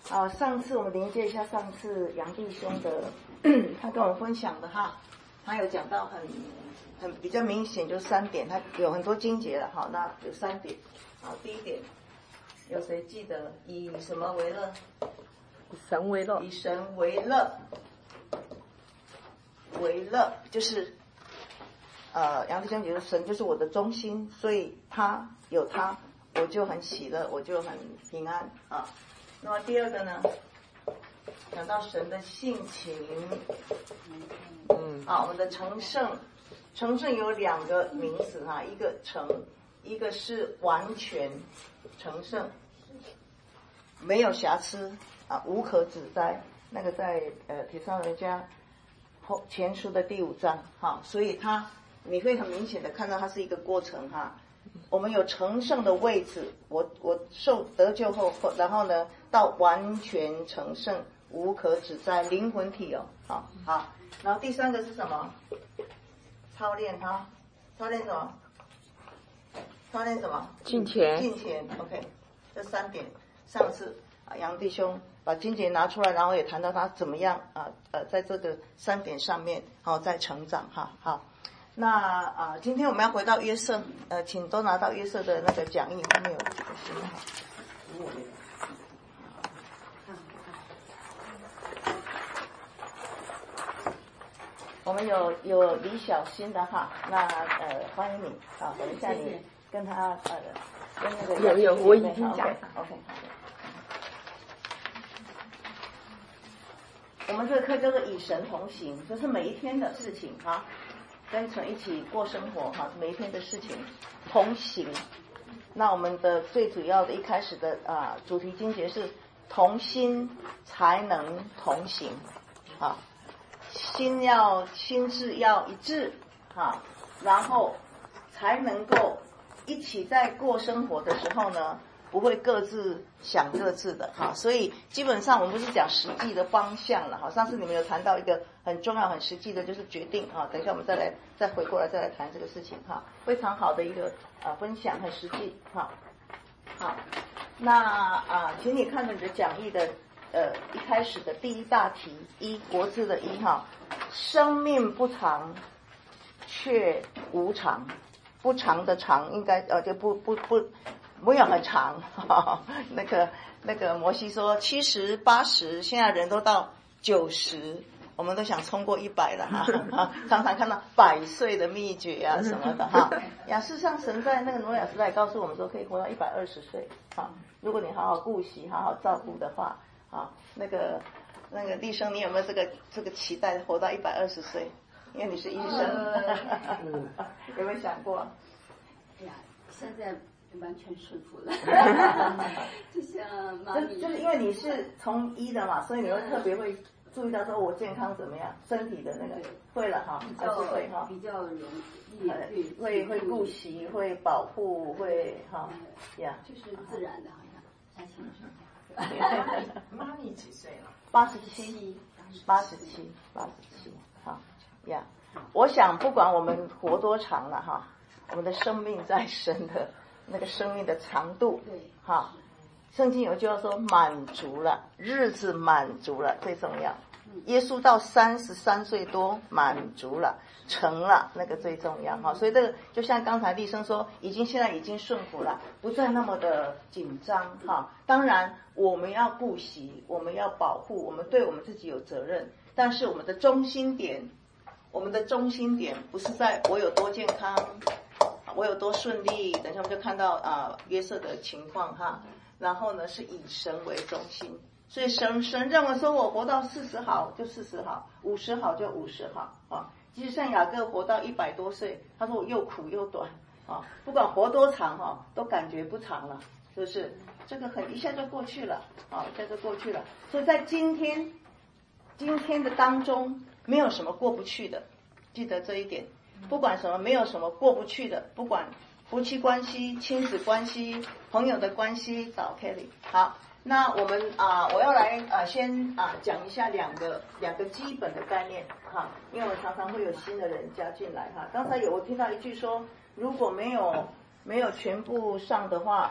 上次我们连接一下上次杨弟兄的，他跟我们分享的哈，他有讲到很比较明显，就3点，他有很多经节了哈，那有3点。好，第一点，有谁记得以什么为乐？ 以神为乐。 以神为乐，为乐就是杨弟兄觉得神就是我的中心，所以他有他，我就很喜乐，我就很平安啊。那么第二个呢，讲到神的性情，我们的成圣，成圣有2个名词哈，一个成，一个是完全成圣，没有瑕疵啊，无可指摘。那个在帖撒罗尼迦前书的第5章哈，所以你会很明显的看到它是一个过程哈。我们有成圣的位置，我受得救后，然后呢到完全成圣，无可指摘，灵魂体哦，好，然后第3个是什么？操练它，操练什么？操练什么？ 敬虔。 敬虔 ，OK， 这3点，上次杨弟兄把经节拿出来，然后也谈到他怎么样在这个3点上面在成长哈。好，那今天我们要回到约瑟，请都拿到约瑟的那个讲义，后面有这个信号。我们有李小新的哈，那欢迎你啊，等一下你跟他跟那个有我已经讲了 OK 好。我们这个课叫做与神同行，就是每一天的事情哈，跟神一起过生活哈，每一天的事情同行。那我们的最主要的一开始的主题经节是同心才能同行啊，心智要一致哈，然后才能够一起在过生活的时候呢，不会各自想各自的哈，所以基本上我们不是讲实际的方向了哈。上次你们有谈到一个很重要、很实际的，就是决定哈。等一下我们再回过来再来谈这个事情哈，非常好的一个分享，很实际哈。好，那请你看着你的讲义的一开始的第1大题国字的1哈，生命不长却无常，不长的长应该就不要很长那个摩西说70、80，现在人都到90，我们都想冲过100了哈，常常看到100岁的秘诀啊什么的哈。事实上神在那个挪亚时代告诉我们说可以活到120岁哈，如果你好好顾惜、好好照顾的话啊，那个立生，你有没有这个期待活到120岁？因为你是医生，有没有想过？ 呀，现在完全顺服了，就像妈咪， 就是因为你是从医的嘛，所以你会特别会注意到说我健康怎么样，身体的那个会了哈，还是会哈， 比较容易会顾惜，会保护，会哈呀， 就是自然的，好像30岁。 妈咪几岁了 ？87，好呀。我想不管我们活多长了哈，我们的生命在神的那个生命的长度， 对哈，圣经有句话说满足了，日子满足了最重要。耶稣到33岁多满足了，成了那个最重要哈。所以这个就像刚才立生说，现在已经顺服了，不再那么的紧张哈。当然我们要顾惜，我们要保护，我们对我们自己有责任，但是我们的中心点不是在我有多健康，我有多顺利。等一下我们就看到约瑟的情况哈。然后呢是以神为中心，所以神认为说我活到40好就40好，50好就50好啊。即使像雅各活到100多岁，他说我又苦又短啊，不管活多长都感觉不长了，是不是？这个一下就过去了啊，一下就过去了。所以在今天的当中，没有什么过不去的，记得这一点。不管什么，没有什么过不去的，不管夫妻关系、亲子关系、朋友的关系，找 Kelly。好，那我们我要来先讲一下两个基本的概念哈，因为我常常会有新的人加进来哈。刚才我听到一句说，如果没有全部上的话，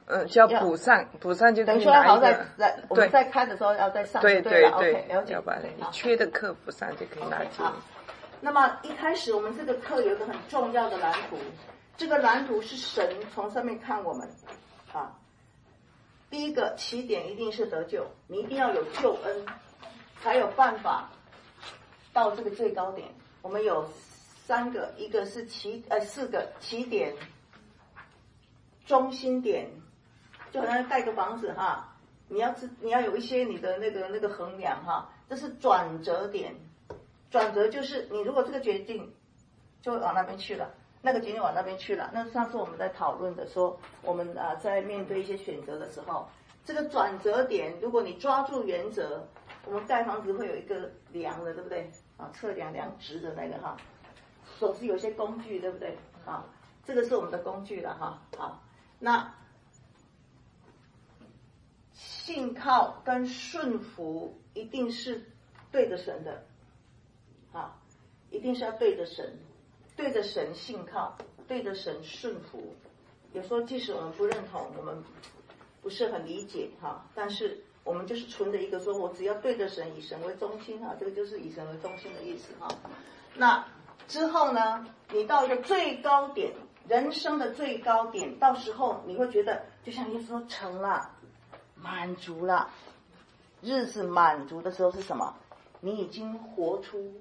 就要补上就可等于以拿一说好在个， 我们在开的时候要再上， 对对了对 ，OK， 了解。 要把你缺的课补上就可以拿进。 好，那么一开始我们这个课有一个很重要的蓝图，这个蓝图是神从上面看我们啊。第一个起点一定是得救，你一定要有救恩，才有办法到这个最高点。我们有3个，一个是4个起点、中心点，就好像盖个房子哈，你要有一些你的那个衡量哈，这是转折点。转折就是你如果这个决定就往那边去了，那个决定往那边去了。那上次我们在讨论的说，我们在面对一些选择的时候，这个转折点，如果你抓住原则，我们盖房子会有一个量的，对不对？测量直的那个哈，总是有些工具，对不对？这个是我们的工具了哈。好，那信靠跟顺服一定是对着神的。一定是要对着神，对着神信靠，对着神顺服。有时候即使我们不认同，我们不是很理解但是我们就是存着一个说，我只要对着神，以神为中心这个就是以神为中心的意思那之后呢，你到一个最高点，人生的最高点，到时候你会觉得，就像耶稣说，成了，满足了。日子满足的时候是什么？你已经活出。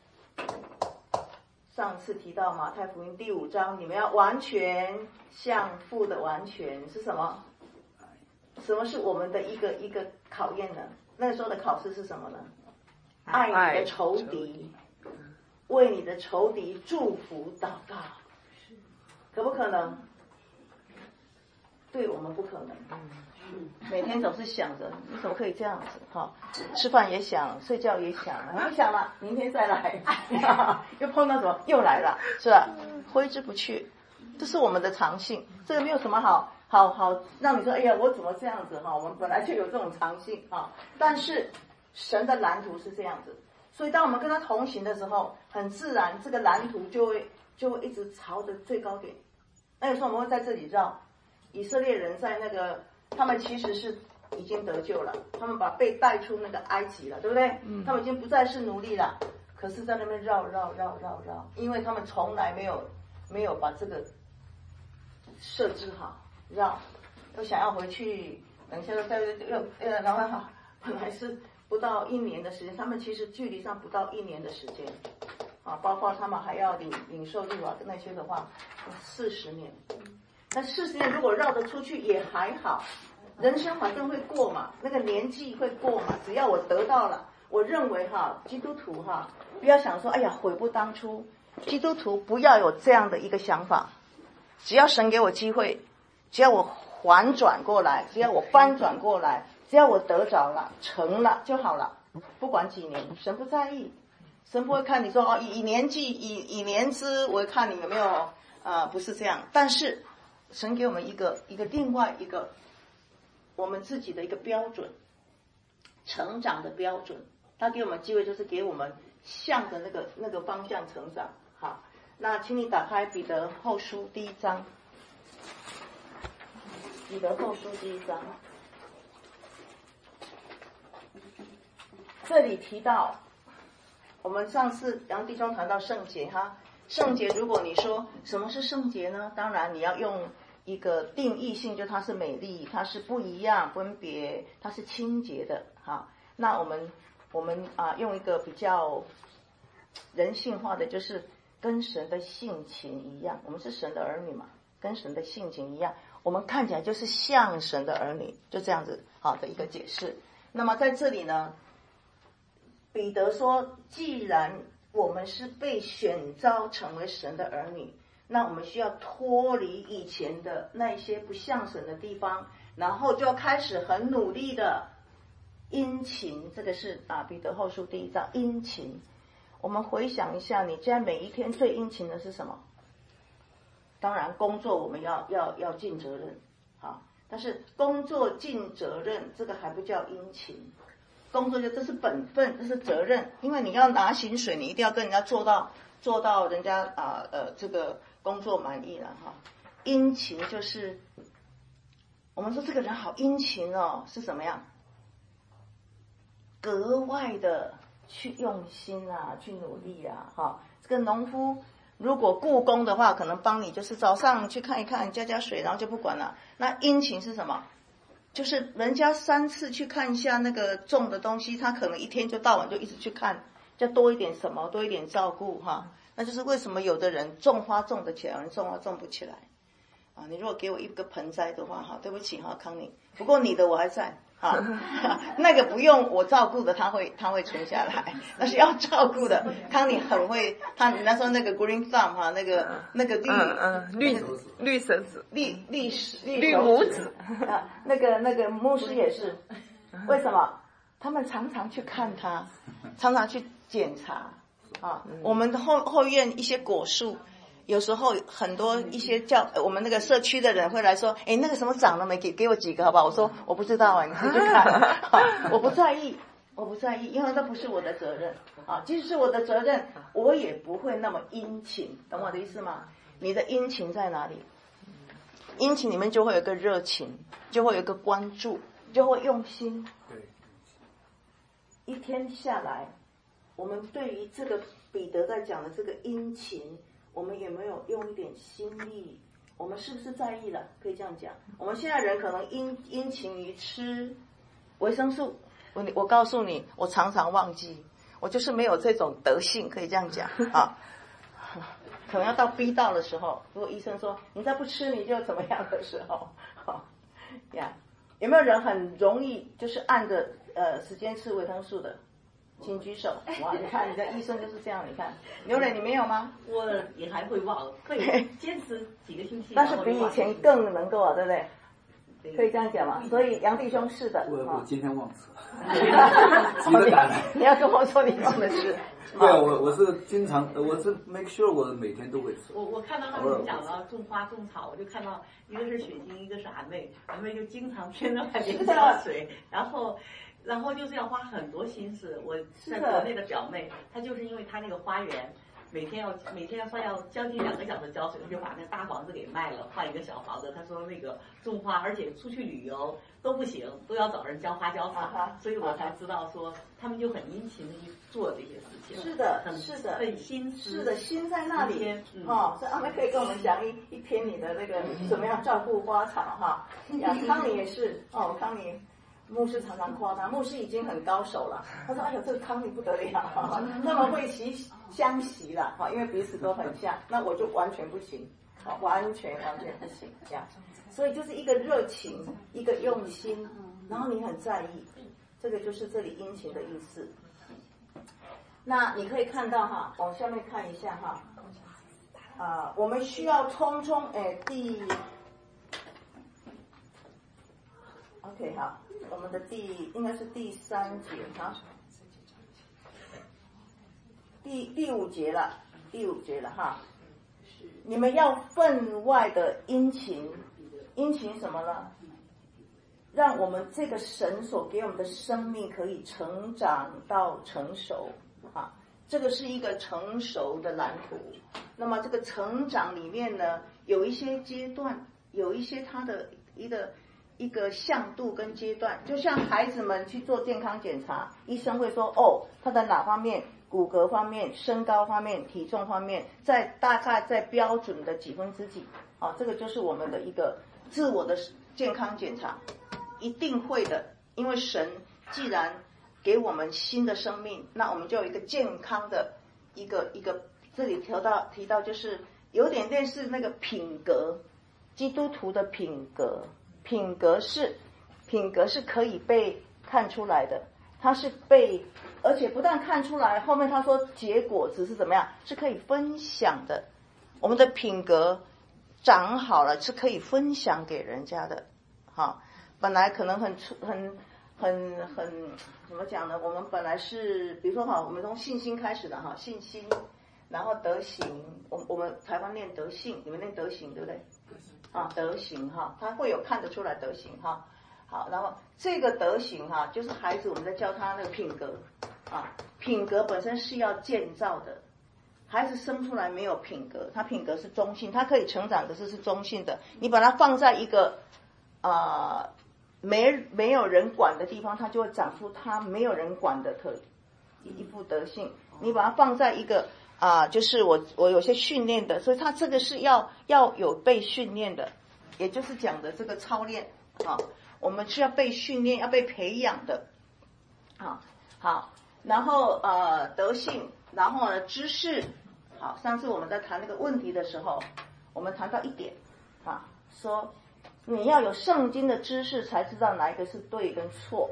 上次提到马太福音第5章，你们要完全像父的完全是什么？什么是我们的一个考验呢？那个时候的考试是什么呢？爱你的仇敌，为你的仇敌祝福祷告，可不可能？对我们不可能。每天总是想着你怎么可以这样子吃饭也想，睡觉也想，不想了，明天再来又碰到什么又来了，是吧？挥之不去，这是我们的常性，这个没有什么好让你说，哎呀，我怎么这样子我们本来就有这种常性但是神的蓝图是这样子，所以当我们跟他同行的时候，很自然这个蓝图就会一直朝着最高点。那有时候我们会在这里绕，以色列人在那个他们其实是已经得救了，他们被带出那个埃及了，对不对？他们已经不再是奴隶了，可是在那边绕，因为他们从来没有把这个设置好，绕，都想要回去，等一下然后本来是不到1年的时间，他们其实距离上不到1年的时间包括他们还要领受律法那些的话，40年。那40年如果绕得出去也还好，人生反正会过嘛，那个年纪会过嘛，只要我得到了，我认为基督徒不要想说哎呀悔不当初，基督徒不要有这样的一个想法，只要神给我机会，只要我反转过来，只要我翻转过来，只要我得着了成了就好了，不管几年，神不在意，神不会看你说以年纪以年资，我看你有没有不是这样，但是神给我们一个另外一个我们自己的一个标准，成长的标准，他给我们机会就是给我们向着那个方向成长。好，那请你打开彼得后书第1章，彼得后书第1章，这里提到我们上次杨弟兄谈到圣洁圣洁，如果你说什么是圣洁呢？当然你要用一个定义性，就它是美丽，它是不一样分别，它是清洁的那我们用一个比较人性化的，就是跟神的性情一样，我们是神的儿女嘛，跟神的性情一样，我们看起来就是像神的儿女，就这样子的一个解释。那么在这里呢，彼得说，既然我们是被选召成为神的儿女，那我们需要脱离以前的那些不像神的地方，然后就要开始很努力的殷勤。这个是彼得后书第1章，殷勤。我们回想一下，你现在每一天最殷勤的是什么？当然工作我们要尽责任但是工作尽责任这个还不叫殷勤，工作这是本分，这是责任，因为你要拿薪水，你一定要跟人家做到人家这个工作满意了殷勤就是我们说这个人好殷勤哦，是怎么样？格外的去用心啊，去努力啊，哈。这个农夫如果雇工的话，可能帮你就是早上去看一看，加水，然后就不管了。那殷勤是什么？就是人家3次去看一下那个种的东西，他可能一天就到晚就一直去看，就多一点什么，多一点照顾哈。那就是为什么有的人种花种得起来，有人种花种不起来啊？你如果给我一个盆栽的话，哈，对不起哈，康宁，不过你的我还在。啊，那个不用我照顾的，他会存下来。但是要照顾的，康妮很会。你那时候那个 green thumb 哈，那个绿手指， 绿拇指啊，那个牧师也是。为什么？他们常常去看他，常常去检查啊。我们的后院一些果树。有时候很多一些我们那个社区的人会来说，那个什么长了没？给我几个好不好？我说我不知道啊，你自己去看。我不在意，因为这不是我的责任啊。即使是我的责任，我也不会那么殷勤，懂我的意思吗？你的殷勤在哪里？殷勤里面就会有一个热情，就会有一个关注，就会用心。 对， 一天下来，我们对于这个彼得在讲的这个殷勤。我们有没有用一点心力？我们是不是在意了？可以这样讲。我们现在人可能殷勤于吃维生素，我告诉你，我常常忘记，我就是没有这种德性，可以这样讲啊。可能要到逼到的时候，如果医生说你再不吃你就怎么样的时候，呀，有没有人很容易就是按着时间吃维生素的？请举手。哇，你看你的医生就是这样，你看，刘磊你没有吗？ 我也还会忘，会坚持几个星期。 但是比以前更能够啊，对不对？可以这样讲嘛？所以杨弟兄是的。 我今天忘词了，急着赶来。 你要跟我说你忘的是。 对啊，我是经常，我是 make sure 我每天都会吃。 我看到他们讲了种花种草，我就看到一个是雪晶，一个是俺妹就经常天天外面浇水，然后就是要花很多心思。我在国内的表妹，她就是因为她那个花园，每天要将近2个小时浇水，就把那个大房子给卖了，换一个小房子。她说那个种花，而且出去旅游都不行，都要找人浇花浇草，所以我才知道说他们就很殷勤的去做这些事情。 是的， 很心思。 是的，心在那里。所以阿妹可以跟我们讲一篇你的那个怎么样照顾花草哈。康妮也是康妮。牧师常常夸他，牧师已经很高手了。他说：“哎呦，这个康妮不得了，那么会相习了哈，因为彼此都很像。那我就完全不行，完全不行这样。所以就是一个热情，一个用心，然后你很在意，这个就是这里殷勤的意思。那你可以看到哈，往下面看一下哈，我们需要匆匆OK 好。”我们的应该是第3节哈，第5节了，第5节了哈。你们要分外的殷勤什么呢？让我们这个神所给我们的生命可以成长到成熟啊，这个是一个成熟的蓝图。那么这个成长里面呢，有一些阶段，有一些它的一个向度跟阶段，就像孩子们去做健康检查，医生会说他的哪方面，骨骼方面、身高方面、体重方面，大概在标准的几分之几，这个就是我们的一个自我的健康检查，一定会的，因为神既然给我们新的生命，那我们就有一个健康的一个，这里提到就是有点类似那个品格，基督徒的品格。品格是可以被看出来的，它是而且不但看出来，后面他说结果只是怎么样，是可以分享的。我们的品格长好了是可以分享给人家的。本来可能很怎么讲呢？我们本来是比如说我们从信心开始的信心，然后德行，我们台湾念德性，你们念德行对不对？德行他会有看得出来德行好，然后这个德行就是孩子我们在教他那个品格品格本身是要建造的。孩子生出来没有品格，他品格是中性，他可以成长，可是是中性的。你把它放在一个没有人管的地方，它就会长出它没有人管的一副德性。你把它放在一个就是我有些训练的，所以它这个是要有被训练的，也就是讲的这个操练我们是要被训练、要被培养的好，然后德性，然后呢知识。好，上次我们在谈那个问题的时候，我们谈到一点说你要有圣经的知识，才知道哪一个是对跟错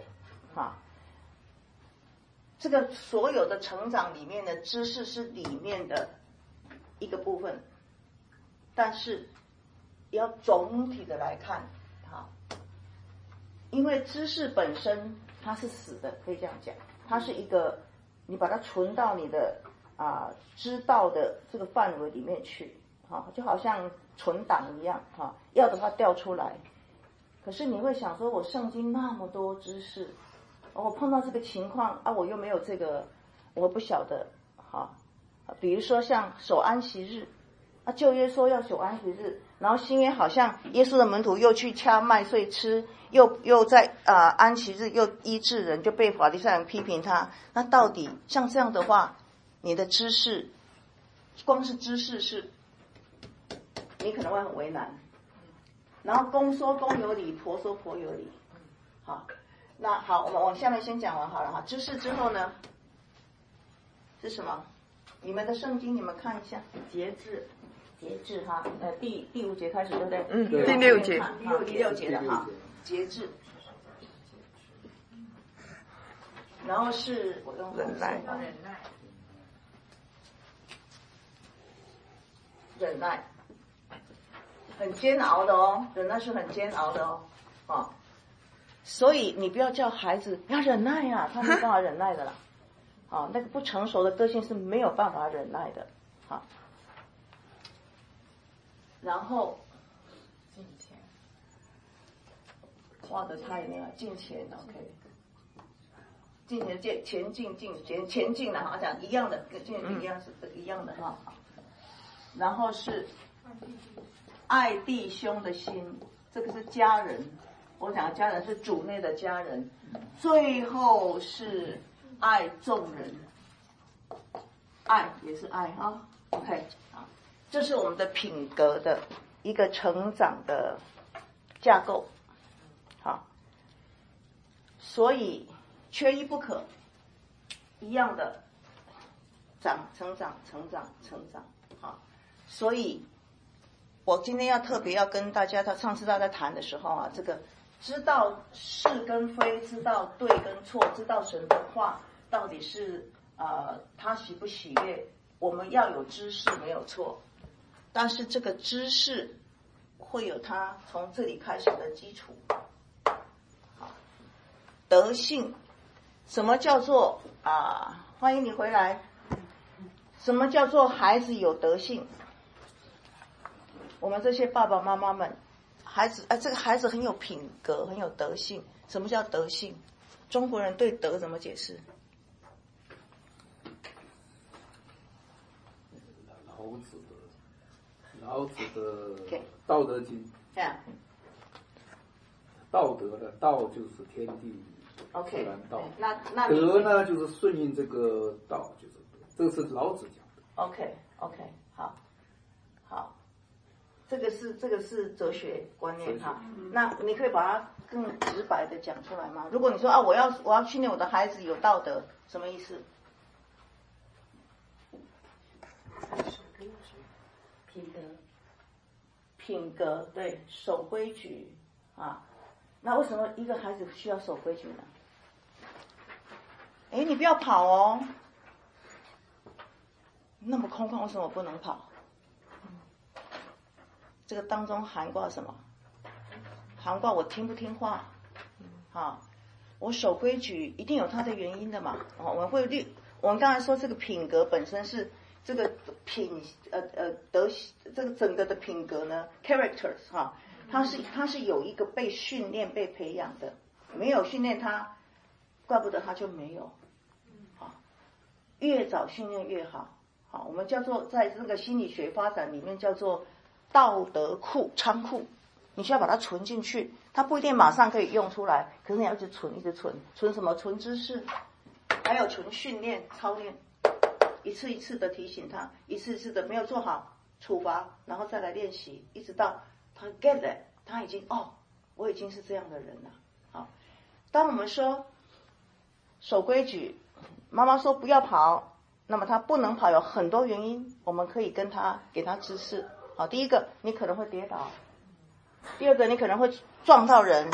这个所有的成长里面的知识是里面的一个部分，但是要总体的来看因为知识本身它是死的，可以这样讲，它是一个你把它存到你的知道的这个范围里面去就好像存档一样要的话调出来。可是你会想说，我圣经那么多知识，我碰到这个情况我又没有这个，我不晓得比如说像守安息日旧约说要守安息日，然后新约好像耶稣的门徒又去掐麦穗吃，又在安息日又医治人，就被法利赛人批评他。那到底像这样的话，你的知识，光是知识是你可能会很为难，然后公说公有理，婆说婆有理。那好，我们往下面先讲完好了知识之后呢是什么？你们的圣经你们看一下，节制第5节开始，对不对？ 第6节， 第六节的节制。然后是我用忍耐， 忍耐，很煎熬的忍耐是很煎熬的所以你不要叫孩子要忍耐他没办法忍耐的啦那个不成熟的个性是没有办法忍耐的然后金钱画的太那个金钱 OK， 金钱前进了讲一样的，跟金钱一样是一样的然后是爱弟兄的心，这个是家人，我讲的家人是主内的家人。最后是爱众人，爱也是爱OK 这是我们的品格的一个成长的架构所以缺一不可，一样的成长所以我今天特别要跟大家，上次大家谈的时候这个知道是跟非，知道对跟错，知道神的话到底是他喜不喜悦，我们要有知识没有错，但是这个知识会有它从这里开始的基础德性。什么叫做欢迎你回来，什么叫做孩子有德性？我们这些爸爸妈妈们，孩子这个孩子很有品格，很有德性。什么叫德性？中国人对德怎么解释？ 老子的道德经。道德的道就是天地自然道， 那德呢就是顺应这个道，就是这个是老子讲的。 OK， 好，这个是哲学观念那你可以把它更直白的讲出来吗？如果你说我要训练我的孩子有道德，什么意思？品格对，守规矩那为什么一个孩子需要守规矩呢？你不要跑那么空旷为什么不能跑？这个当中涵盖什么？涵盖我听不听话我守规矩一定有它的原因的嘛我们刚才说这个品格本身是这个这个整个的品格呢 characters 它是有一个被训练被培养的，没有训练它，怪不得它就没有越早训练越好我们叫做在这个心理学发展里面叫做道德库仓库， 你需要把它存进去，它不一定马上可以用出来，可是你要一直存，一直存，存什么？存知识，还有存训练、操练，一次一次的提醒他，一次一次的没有做好处罚，然后再来练习，一直到他 get it， 他已经我已经是这样的人了。好，当我们说守规矩，妈妈说不要跑，那么他不能跑有很多原因，我们可以给他知识。好，第一个你可能会跌倒，第二个你可能会撞到人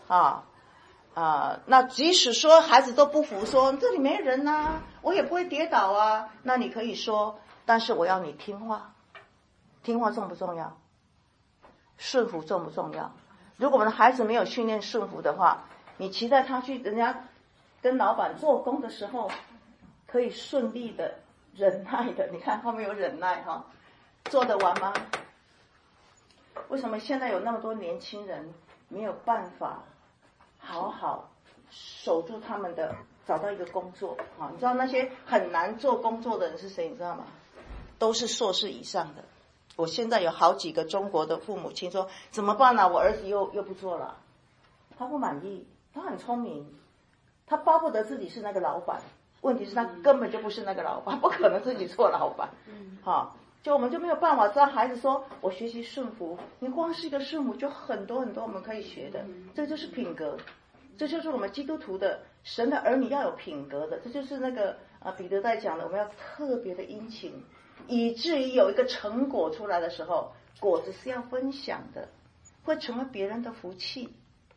那即使说孩子都不服，说这里没人啊，我也不会跌倒啊，那你可以说，但是我要你听话。听话重不重要？顺服重不重要？如果我们的孩子没有训练顺服的话，你期待他去人家跟老板做工的时候可以顺利的忍耐的，你看后面有忍耐做得完吗？为什么现在有那么多年轻人没有办法好好守住他们的，找到一个工作你知道那些很难做工作的人是谁？你知道吗？都是硕士以上的。我现在有好几个中国的父母亲说怎么办啊，我儿子又不做了，他不满意，他很聪明，他巴不得自己是那个老板，问题是他根本就不是那个老板，不可能自己做老板就我们就没有办法知道孩子说我学习顺服，你光是一个顺服就很多很多我们可以学的，这就是品格，这就是我们基督徒的神的儿女要有品格的，这就是那个彼得在讲的，我们要特别的殷勤，以至于有一个成果出来的时候，果子是要分享的，会成为别人的福气。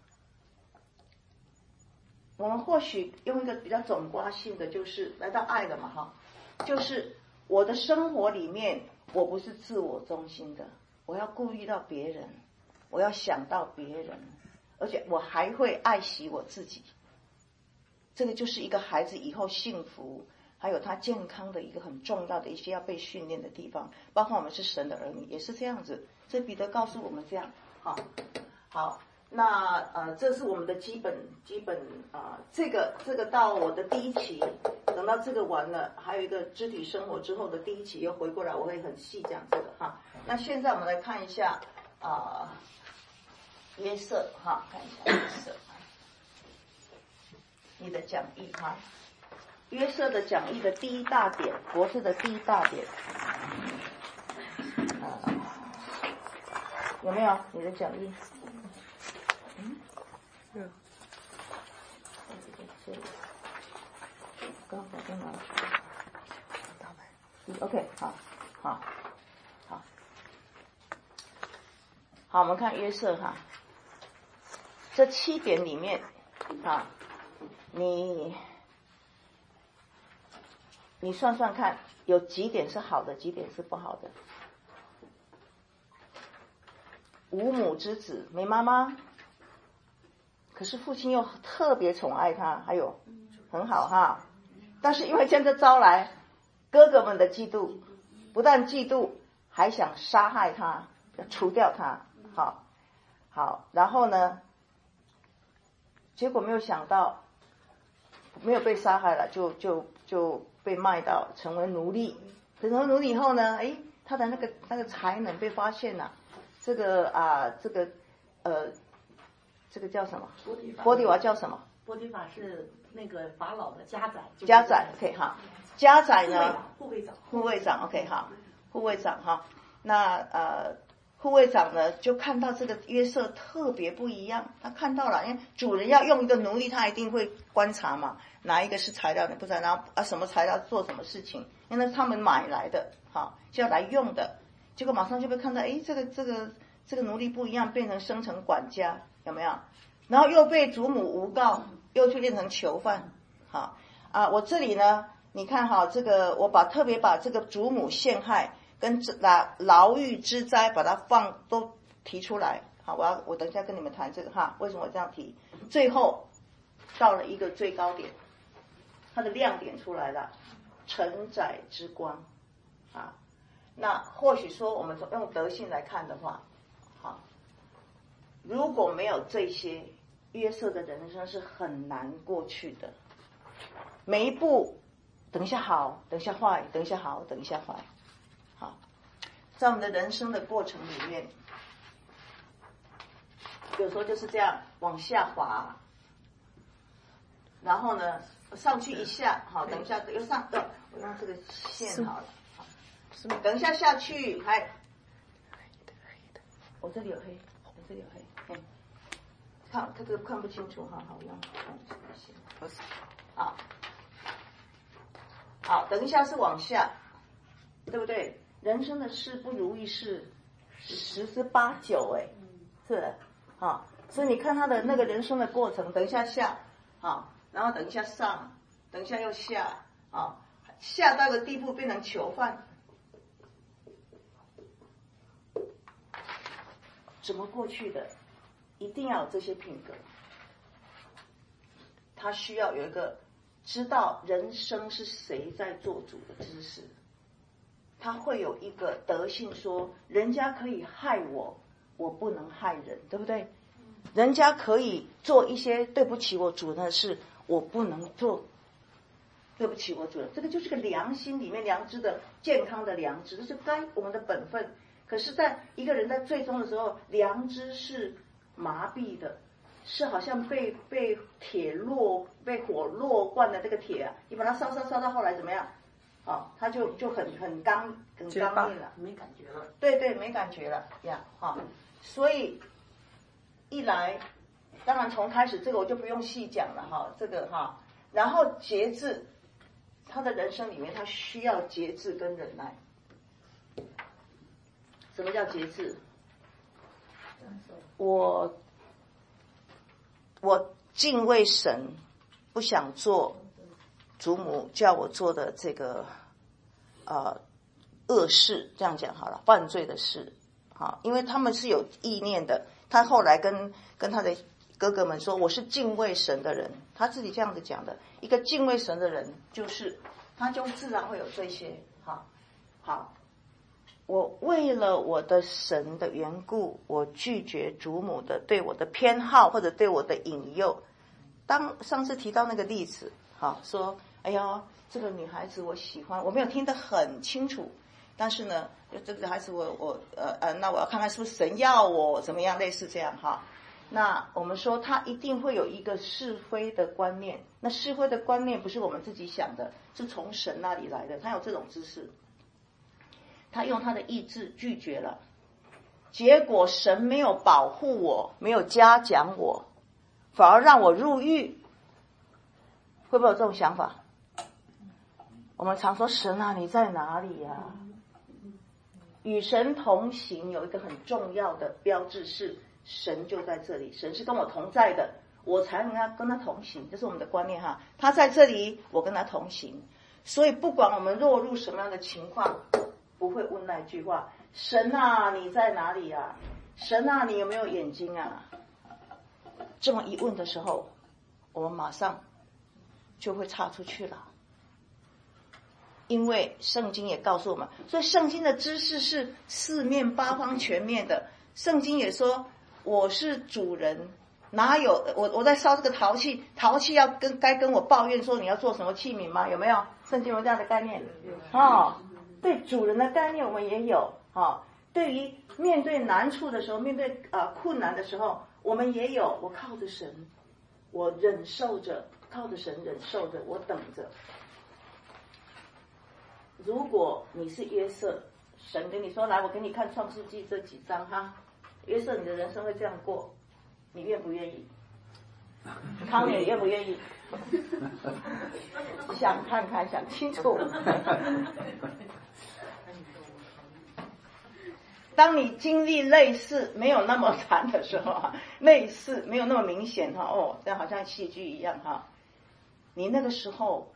我们或许用一个比较总括性的，就是来到爱了嘛就是我的生活里面我不是自我中心的，我要顾虑到别人，我要想到别人，而且我还会爱惜我自己。这个就是一个孩子以后幸福还有他健康的一个很重要的一些要被训练的地方，包括我们是神的儿女也是这样子，所以彼得告诉我们这样。好，那这是我们的基本这个到我的第一期，等到这个完了，还有一个肢体生活之后的第一期又回过来，我会很细讲这个那现在我们来看一下约瑟看一下约瑟你的讲义约瑟的讲义的第一大点，博士的第一大点有没有你的讲义？ 有。 刚好在哪里 ？OK， 好，我们看约瑟这7点里面你算算看，有几点是好的，几点是不好的？无母之子，没妈妈，可是父亲又特别宠爱他，还有很好但是因为现在招来哥哥们的嫉妒，不但嫉妒，还想杀害他，要除掉他。好，然后呢，结果没有想到没有被杀害了，就被卖到成为奴隶。成为奴隶以后呢，他的那个才能被发现了。这个叫什么？波提乏叫什么？ 波提乏是那个法老的家宰。 家宰 OK 家宰呢？ 护卫长。 护卫长 OK 护卫长那护卫长呢就看到这个约瑟特别不一样，他看到了，因为主人要用一个奴隶，他一定会观察嘛，哪一个是材料，不材料什么材料做什么事情，因为那是他们买来的就要来用的。结果马上就被看到，这个奴隶不一样，变成升成管家，有没有？然后又被祖母诬告，又去变成囚犯。我这里呢，你看这个我特别把这个祖母陷害跟牢狱之灾把它都提出来。我等一下跟你们谈这个为什么我这样提？最后到了一个最高点，它的亮点出来了，承载之光那或许说我们用德性来看的话如果没有这些，约瑟的人生是很难过去的。每一步等一下好，等一下坏，等一下好，等一下坏在我们的人生的过程里面， 有时候就是这样往下滑，然后呢上去一下，好，等一下又上，我用这个线好了，好，等一下下去，还，我这里有黑，我这里有黑，看这个看不清楚哈，好，用这个线，好，等一下是往下，对不对？人生的事不如意事十之八九，是，所以你看他的那个人生的过程，等一下下，然后等一下上，等一下又下，下到个地步变成囚犯，怎么过去的？一定要有这些品格，他需要有一个知道人生是谁在做主的知识，他会有一个德性说，人家可以害我，我不能害人，对不对？人家可以做一些对不起我主人的事，我不能做对不起我主人，这个就是个良心里面良知的健康的良知，这是该我们的本分。可是在一个人在最终的时候，良知是麻痹的，是好像被火烙惯的这个铁啊，你把它烧到后来怎么样？它就很刚硬了， 没感觉了。 对，没感觉了呀，所以一来，当然从开始这个我就不用细讲了这个然后节制，他的人生里面他需要节制跟忍耐。什么叫节制？我敬畏神，不想做祖母叫我做的这个恶事，这样讲好了，犯罪的事，因为他们是有意念的。他后来跟他的哥哥们说，我是敬畏神的人，他自己这样子讲的。一个敬畏神的人，就是他就自然会有这些，好。我为了我的神的缘故，我拒绝祖母的对我的偏好或者对我的引诱。当上次提到那个例子，说哎呀，这个女孩子我喜欢，我没有听得很清楚，但是呢，这个孩子那我要看看是不是神要我怎么样，类似这样那我们说他一定会有一个是非的观念，那是非的观念不是我们自己想的，是从神那里来的，他有这种知识。他用他的意志拒绝了，结果神没有保护我，没有嘉奖我，反而让我入狱。会不会有这种想法？我们常说神啊，你在哪里啊？与神同行有一个很重要的标志是神就在这里，神是跟我同在的，我才能跟他同行，这是我们的观念他在这里，我跟他同行。所以不管我们落入什么样的情况，不会问那句话，神啊你在哪里啊？神啊你有没有眼睛啊？这么一问的时候，我们马上就会岔出去了。因为圣经也告诉我们，所以圣经的知识是四面八方全面的。圣经也说我是主人，哪有我在烧这个陶器要该跟我抱怨说你要做什么器皿吗？有没有？圣经有这样的概念对主人的概念我们也有对于面对难处的时候，面对困难的时候，我们也有。我靠着神，我忍受着，靠着神忍受着，我等着。如果你是约瑟，神跟你说来，我给你看创世纪这几章约瑟，你的人生会这样过，你愿不愿意？康也愿不愿意？想看看，想清楚。当你经历类似没有那么惨的时候类似没有那么明显这样好像戏剧一样你那个时候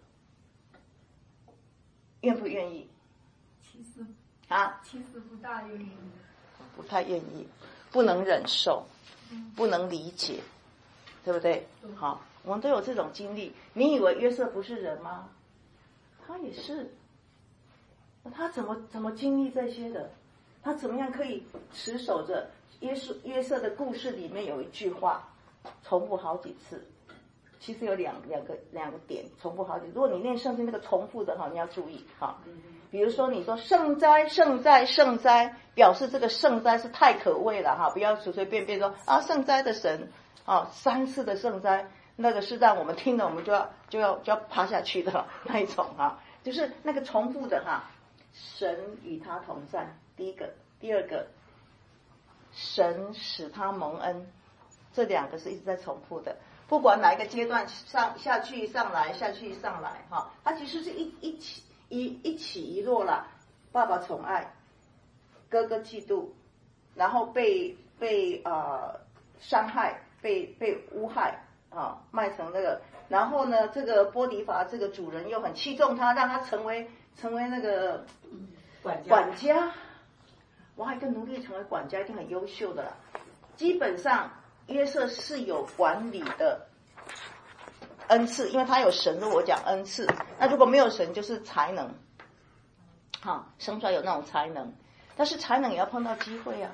愿不愿意？ 其实不大愿意， 不太愿意，不能忍受，不能理解，对不对？我们都有这种经历。你以为约瑟不是人吗？他也是。他怎么经历这些的？他怎么样可以持守着约瑟的故事里面有一句话重复好几次， 其实有两个点重复好几。如果你念圣经那个重复的哈，你要注意哈。比如说你说圣哉圣哉圣哉，表示这个圣哉是太可畏了哈，不要随随便便说啊圣哉的神啊3次的圣哉，那个是让我们听了我们就要趴下去的那一种哈，就是那个重复的哈。神与他同在，第一个，第二个，神使他蒙恩，这两个是一直在重复的。不管哪一个阶段下去上来下去上来哈，它其实是一起一落啦。爸爸宠爱，哥哥嫉妒，然后被伤害，被诬害啊，卖成那个，然后呢，这个波迪乏这个主人又很器重他，让他成为那个管家。哇，一个奴隶成为管家一定很优秀的啦。基本上约瑟是有管理的恩赐，因为他有神，如果我讲恩赐，那如果没有神就是才能，生出来有那种才能，但是才能也要碰到机会啊。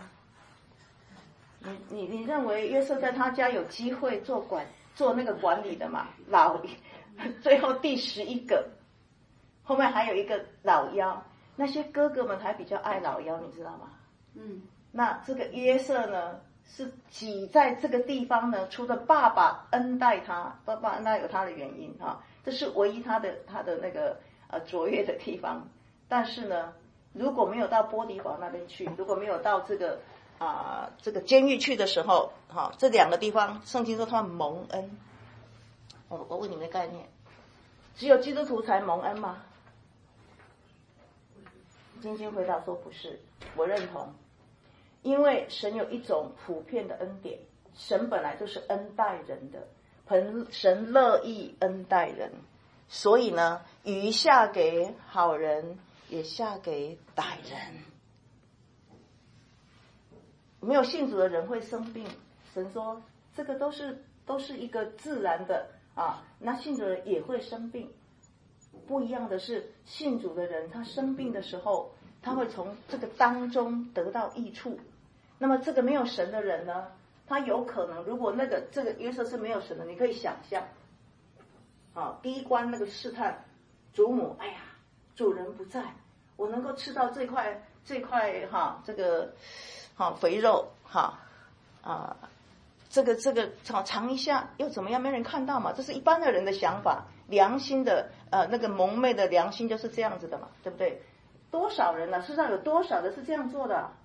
你认为约瑟在他家有机会做那个管理的嘛？最后第11个，后面还有一个老幺，那些哥哥们还比较爱老幺，你知道吗？那这个约瑟呢，是挤在这个地方呢，除了爸爸恩待他，爸爸恩待有他的原因哈，这是唯一他的那个卓越的地方。但是呢，如果没有到波迪乏那边去，如果没有到这个监狱去的时候，这两个地方，圣经说他们蒙恩。我问你们的概念，只有基督徒才蒙恩吗？金星回答说不是，我认同，因为神有一种普遍的恩典，神本来就是恩待人的，神乐意恩待人，所以呢，雨下给好人，也下给歹人。没有信主的人会生病，神说这个都是一个自然的啊，那信主的人也会生病。不一样的是，信主的人他生病的时候，他会从这个当中得到益处。那么这个没有神的人呢，他有可能，如果这个约瑟是没有神的，你可以想象，第一关那个试探，祖母，哎呀，主人不在，我能够吃到这块这个肥肉这个尝一下又怎么样？没人看到嘛，这是一般的人的想法，良心的那个蒙昧的良心就是这样子的嘛，对不对？多少人呢？世上有多少的是这样做的？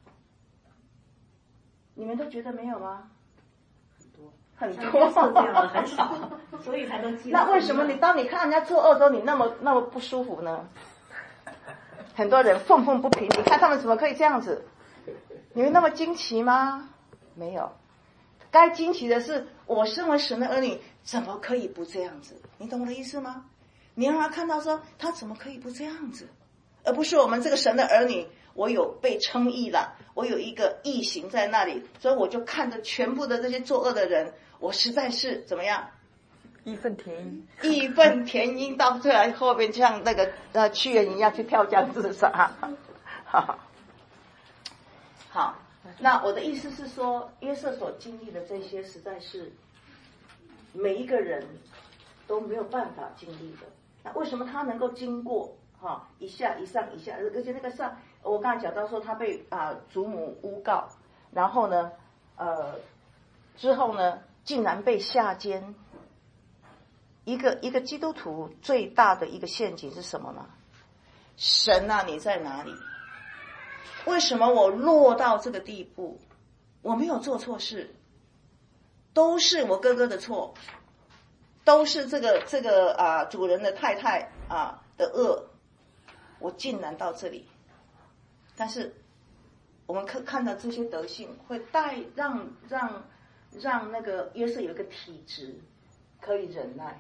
你们都觉得没有吗？很多这样的很少，所以才能记得。 那为什么当你看人家做恶之后，你那么不舒服呢？很多人愤愤不平，你看他们怎么可以这样子？你们那么惊奇吗？没有。该惊奇的是，我身为神的儿女，怎么可以不这样子？你懂我的意思吗？你让他看到说，他怎么可以不这样子？而不是我们这个神的儿女，我有被称义了，我有一个义行在那里，所以我就看着全部的这些作恶的人，我实在是怎么样？ 义愤填膺， 义愤填膺到最后边像那个屈原一样去跳江自杀。好，那我的意思是说，约瑟所经历的这些，实在是每一个人都没有办法经历的。那为什么他能够经过一下一上一下，而且那个上，我刚才讲到说他被祖母诬告，然后呢，之后呢，竟然被下监。一个基督徒最大的一个陷阱是什么呢？神啊，你在哪里？为什么我落到这个地步？我没有做错事，都是我哥哥的错，都是这个主人的太太的恶，我竟然到这里。但是我们看到这些德性，会让那个约瑟有一个体质可以忍耐。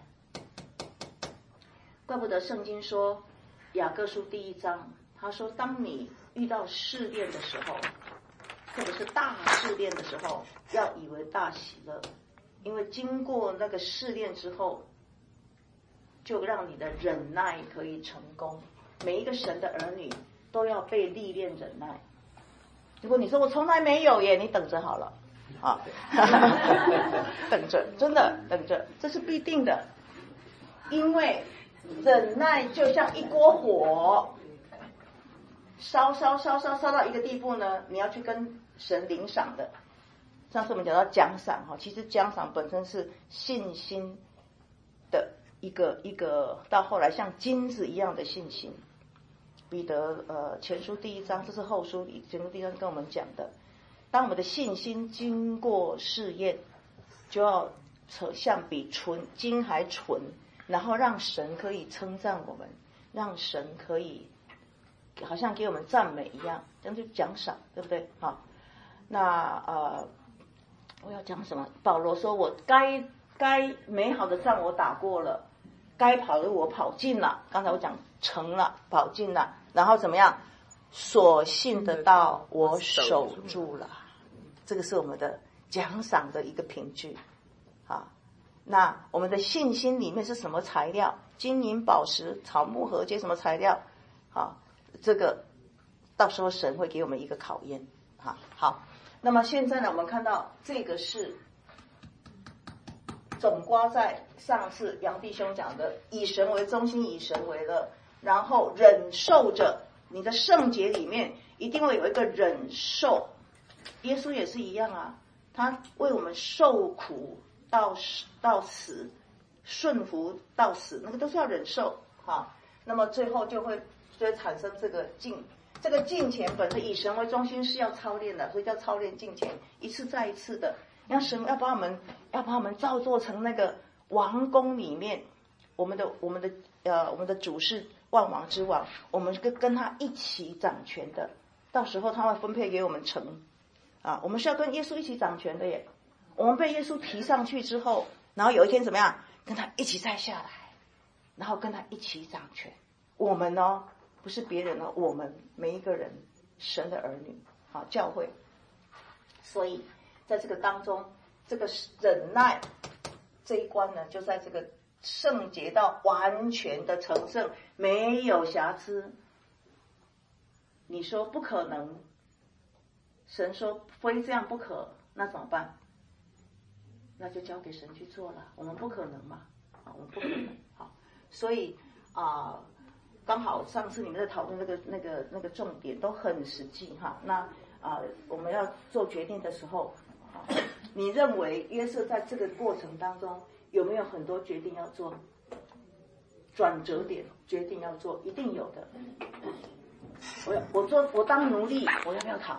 怪不得圣经说，雅各书第1章，他说，当你遇到试炼的时候，特别是大试炼的时候，要以为大喜乐，因为经过那个试炼之后，就让你的忍耐可以成功。每一个神的儿女都要被历练忍耐。如果你说我从来没有耶，你等着好了， 啊，等着，真的等着，这是必定的，因为忍耐就像一锅火，烧到一个地步呢，你要去跟神领赏的。上次我们讲到奖赏哈，其实奖赏本身是信心的一个到后来像金子一样的信心。彼得前书第1章，这是后书前书第1章跟我们讲的，当我们的信心经过试验，就要像比金还纯，然后让神可以称赞我们，让神可以好像给我们赞美一样，这样就奖赏，对不对？好，那我要讲什么？保罗说我该美好的仗我打过了，该跑的我跑尽了。刚才我讲成了，跑尽了，然后怎么样？所信的道我守住了，这个是我们的奖赏的一个凭据。好，那我们的信心里面是什么材料？金银宝石、草木禾秸什么材料？好，这个到时候神会给我们一个考验。好。那么现在呢，我们看到这个是总括在上次杨弟兄讲的，以神为中心，以神为乐，然后忍受着。你的圣洁里面一定会有一个忍受，耶稣也是一样啊，他为我们受苦到死，顺服到死，那个都是要忍受哈。那么最后就会产生这个敬虔本身以神为中心是要操练的，所以叫操练敬虔，一次再一次的，让神要把我们造作成那个王宫里面，我们的主是万王之王，我们跟他一起掌权的，到时候他会分配给我们城啊，我们是要跟耶稣一起掌权的耶。我们被耶稣提上去之后，然后有一天怎么样，跟他一起再下来，然后跟他一起掌权。我们呢？不是别人了，我们每一个人，神的儿女，好，教会。所以在这个当中，这个忍耐这一关呢，就在这个圣洁到完全的成圣，没有瑕疵。你说不可能，神说非这样不可，那怎么办？那就交给神去做了。我们不可能嘛，我们不可能。好，所以刚好上次你们在讨论那个重点都很实际哈。那我们要做决定的时候，你认为约瑟在这个过程当中有没有很多决定要做？转折点决定要做，一定有的。我当奴隶，我要不要逃？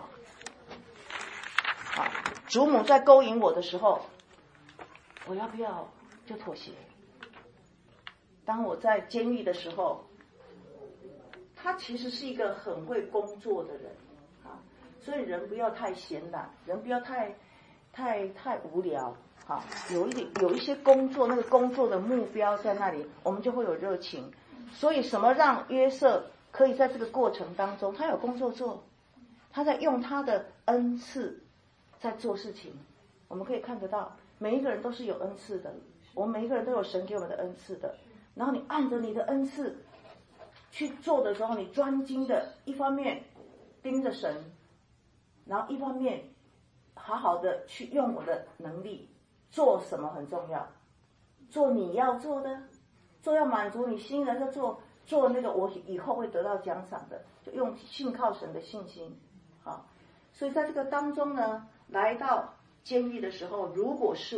祖母在勾引我的时候，我要不要就妥协？当我在监狱的时候，他其实是一个很会工作的人啊，所以人不要太闲懒，人不要太无聊啊。有一些工作，那个工作的目标在那里，我们就会有热情。所以什么让约瑟可以在这个过程当中，他有工作做，他在用他的恩赐在做事情。我们可以看得到，每一个人都是有恩赐的，我们每一个人都有神给我们的恩赐的。然后你按着你的恩赐去做的时候，你专精的，一方面盯着神，然后一方面好好的去用我的能力做什么很重要，做你要做的，做要满足你心人的，做那个我以后会得到奖赏的，就用信靠神的信心。好，所以在这个当中呢，来到监狱的时候，如果是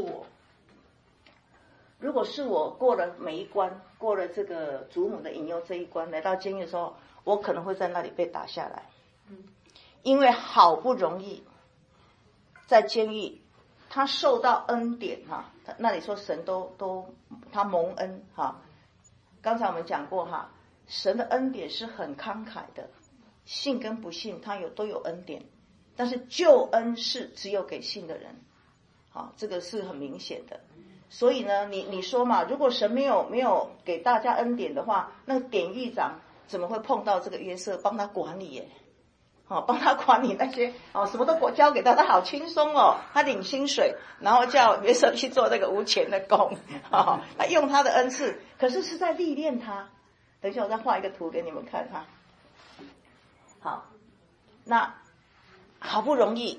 我过了每一关，过了这个祖母的引诱这一关，来到监狱的时候，我可能会在那里被打下来。因为好不容易在监狱，他受到恩典哈，那里说神都他蒙恩哈。刚才我们讲过哈，神的恩典是很慷慨的，信跟不信他都有恩典，但是救恩是只有给信的人，好，这个是很明显的。所以呢，你说嘛，如果神没有给大家恩典的话，那典狱长怎么会碰到这个约瑟帮他管理耶？帮他管理那些什么都交给他，他好轻松哦，他领薪水，然后叫约瑟去做那个无钱的工，他用他的恩赐，可是是在历练他。等一下我再画一个图给你们看哈。好，那好不容易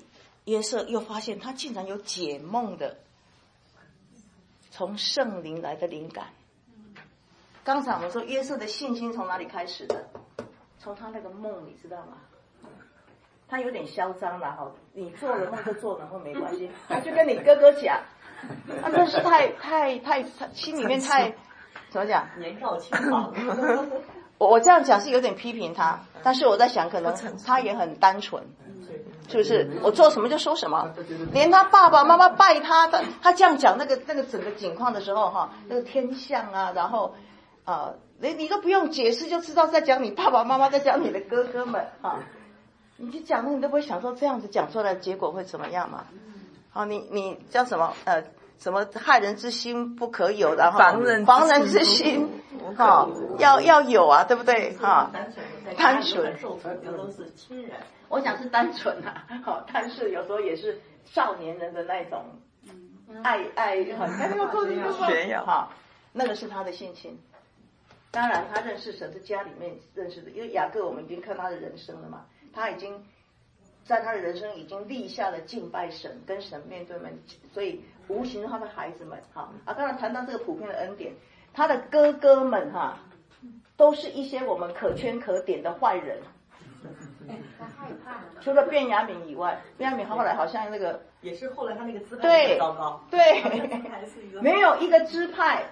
约瑟又发现他竟然有解梦的，从圣灵来的灵感。刚才我们说约瑟的信心从哪里开始的？从他那个梦，你知道吗？他有点嚣张了哈，你做了梦就做了梦没关系，他就跟你哥哥讲，他真是太心里面太怎么讲？ 年少轻狂。 我这样讲是有点批评他，但是我在想，可能他也很单纯，是不是？我做什么就说什么，连他爸爸妈妈拜他他这样讲那个整个景况的时候哈，那个天象啊，然后你都不用解释就知道在讲你爸爸妈妈，在讲你的哥哥们啊。你去讲，你都不会想说这样子讲出来的结果会怎么样嘛？好，你叫什么什么害人之心不可有，然后防人之心，要有啊，对不对？单纯受苦的都是亲人。 我想是单纯啊，好，但是有时候也是少年人的那种爱，要做这个炫耀哈，那个是他的信心。当然，他认识神是家里面认识的，因为雅各我们已经看他的人生了嘛。他已经在他的人生已经立下了敬拜神、跟神面对面，所以无形中他的孩子们，刚才谈到这个普遍的恩典，他的哥哥们都是一些我们可圈可点的坏人，除了便雅悯以外，便雅悯后来好像那个也是后来他那个支派很糟糕， 对， 还是一个没有一个支派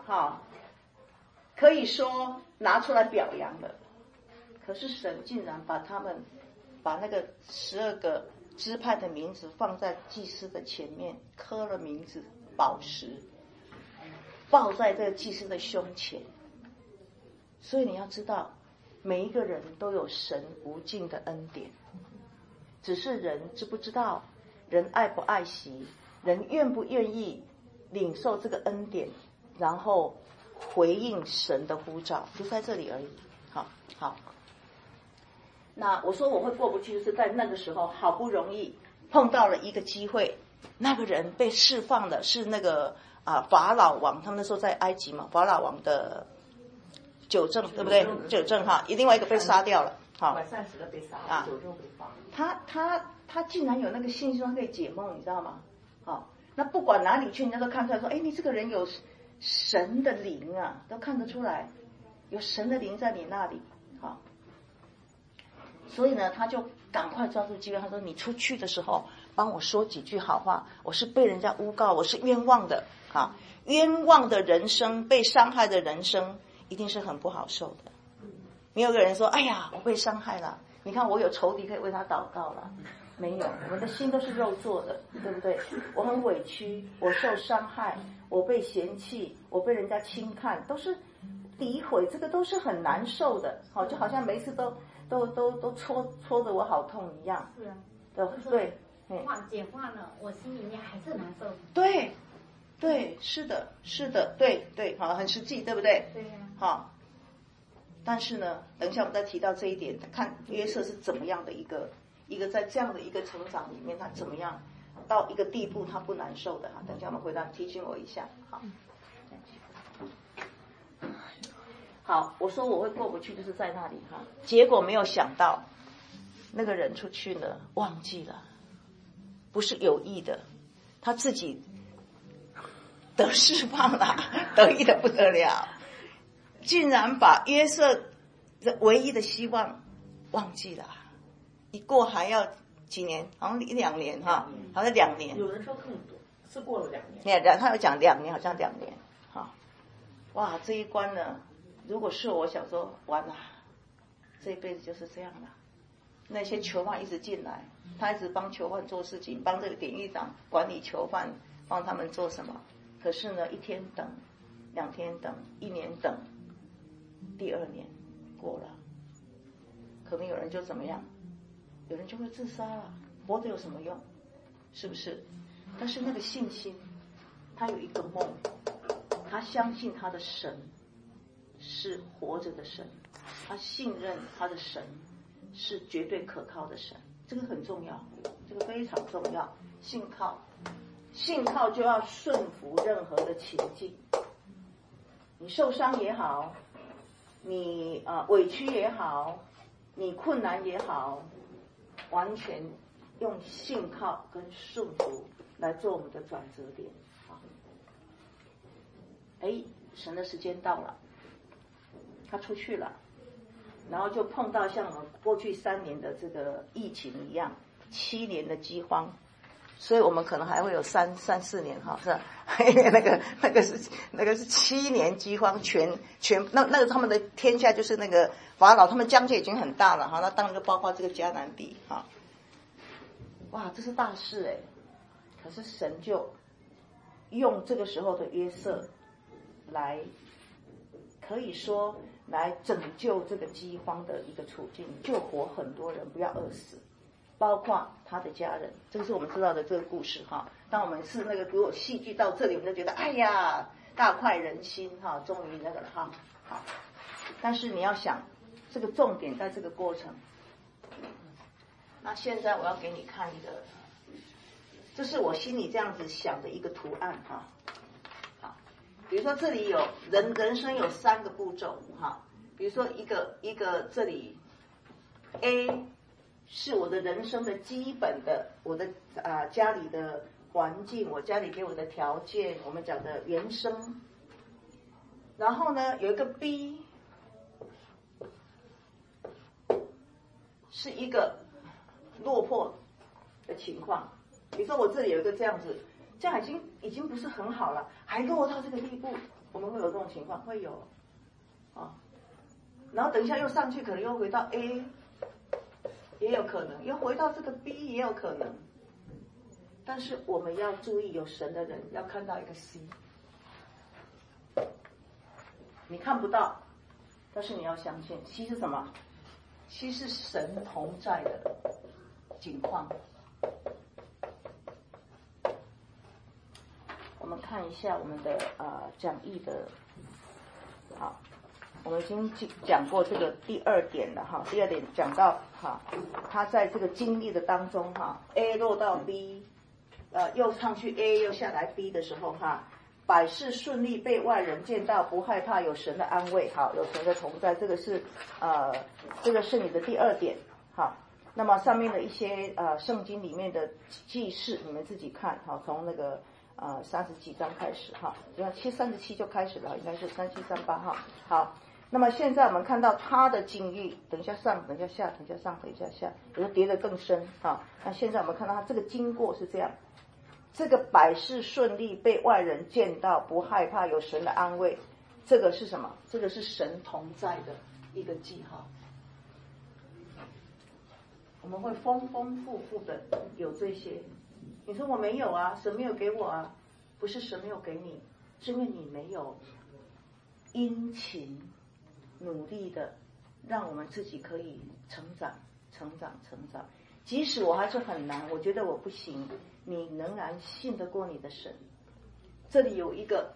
可以说拿出来表扬的。可是神竟然把那个12个支派的名字放在祭司的前面，刻了名字，宝石抱在这个祭司的胸前。所以你要知道，每一个人都有神无尽的恩典，只是人知不知道，人爱不爱惜，人愿不愿意领受这个恩典，然后回应神的呼召，就在这里而已。好。那我说我会过不去，就是在那个时候好不容易碰到了一个机会，那个人被释放的是那个法老王，他们那时候在埃及嘛，法老王的九正，对不对？九正另外一个被杀掉了， 晚上10个被杀，九正被放。 他竟然有那个信心，他可以解梦，你知道吗？那不管哪里去，人家都看出来说，你这个人有神的灵啊，都看得出来，有神的灵在你那里。所以呢，他就赶快抓住机会，他说：“你出去的时候，帮我说几句好话。我是被人家诬告，我是冤枉的冤枉的人生，被伤害的人生，一定是很不好受的。没有个人说：哎呀，我被伤害了，你看我有仇敌可以为他祷告了。没有，我们的心都是肉做的，对不对？我很委屈，我受伤害，我被嫌弃，我被人家轻看，都是诋毁，这个都是很难受的。就好像每一次都戳得我好痛一样。 是啊， 对， 解放了，我心里面还是难受。 对，是的，对，很实际，对不对？ 对呀。 但是呢，等一下我们再提到这一点，看约瑟是怎么样的一个在这样的一个成长里面，他怎么样到一个地步他不难受的等一下我们回答，提醒我一下。好，我说我会过不去，就是在那里结果没有想到，那个人出去了，忘记了，不是有意的，他自己得释放了，得意的不得了，竟然把约瑟的唯一的希望忘记了。一过还要几年，好像1-2年好像2年。 有人说更多，是过了2 年。他有讲2年，好像2年。哇，这一关呢？如果是我想说完了，这一辈子就是这样了。那些囚犯一直进来，他一直帮囚犯做事情，帮这个典狱长管理囚犯，帮他们做什么。可是呢，1天等，2天等，1年等，第2年过了，可能有人就怎么样，有人就会自杀了。活着有什么用？是不是？但是那个信心，他有一个梦，他相信他的神是活着的神，他信任他的神是绝对可靠的神，这个很重要，这个非常重要。信靠就要顺服任何的情境，你受伤也好，你委屈也好，你困难也好，完全用信靠跟顺服来做我们的转折点。神的时间到了，他出去了，然后就碰到像我们过去3年的这个疫情一样，7年的饥荒，所以我们可能还会有3、4年哈，是吧？那个是7年饥荒，那个他们的天下就是那个法老，他们疆界已经很大了哈，那当然就包括这个迦南地哈。哇，这是大事可是神就用这个时候的约瑟来，可以说来拯救这个饥荒的一个处境，救活很多人不要饿死，包括他的家人。这个是我们知道的这个故事哈。当我们是那个如果戏剧到这里，我们就觉得哎呀大快人心哈，终于那个了哈。好，但是你要想这个重点在这个过程。那现在我要给你看一个，这是我心里这样子想的一个图案哈。好，比如说这里有人生有3个步骤哈，比如说一个这里 A 是我的人生的基本的，我的家里的环境，我家里给我的条件，我们讲的原生。然后呢，有一个 B 是一个落魄的情况，比如说我这里有一个这样子，这样已经不是很好了，还落到这个地步，我们会有这种情况，会有然后等一下又上去，可能又回到 A， 也有可能，又回到这个 B 也有可能。但是我们要注意，有神的人要看到一个 C， 你看不到，但是你要相信 C 是什么？ C 是神同在的景况。我们看一下我们的讲义的，好，我们已经讲过这个第2点了哈。第2点讲到他在这个经历的当中A 落到 B， 又上去 A 又下来 B 的时候百事顺利，被外人见到，不害怕，有神的安慰，好，有神的同在，这个是你的第2点，好。那么上面的一些圣经里面的记事，你们自己看，好，从那个30几章开始37就开始了，应该是37、38好。那么现在我们看到他的境遇，等一下上，等一下下，等一下上，等一下下，有的跌得更深那现在我们看到他这个经过是这样。这个百事顺利，被外人见到，不害怕，有神的安慰，这个是什么？这个是神同在的一个记号。我们会丰丰富富的有这些。你说我没有啊，神没有给我啊，不是神没有给你，是因为你没有殷勤努力的让我们自己可以成长。即使我还是很难，我觉得我不行，你仍然信得过你的神。这里有一个